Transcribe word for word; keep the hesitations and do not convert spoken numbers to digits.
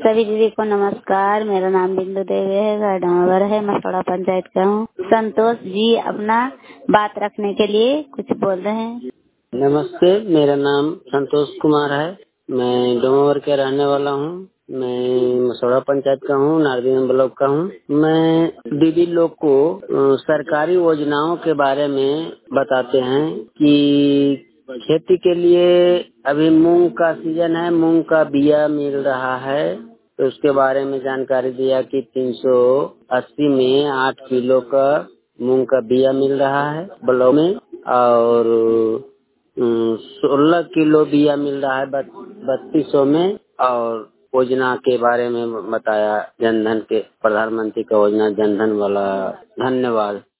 सभी दीदी को नमस्कार। मेरा नाम बिंदु देवी है, गार्डनगर है, मसौड़ा पंचायत का हूँ। संतोष जी अपना बात रखने के लिए कुछ बोल रहे हैं। नमस्ते, मेरा नाम संतोष कुमार है। मैं डोमावर के रहने वाला हूँ। मैं मसौड़ा पंचायत का हूँ, नारदीन ब्लॉक का हूँ। मैं दीदी लोग को अ, सरकारी योजनाओं के बारे में बताते हैं कि खेती के लिए अभी मूंग का सीजन है, मूंग का बिया मिल रहा है, तो उसके बारे में जानकारी दिया कि तीन सौ अस्सी में आठ किलो का मूंग का बिया मिल रहा है ब्लॉक में, और सोलह किलो बिया मिल रहा है बत्तीस सौ में। और योजना के बारे में बताया, जनधन के, प्रधानमंत्री का योजना जनधन वाला। धन्यवाद।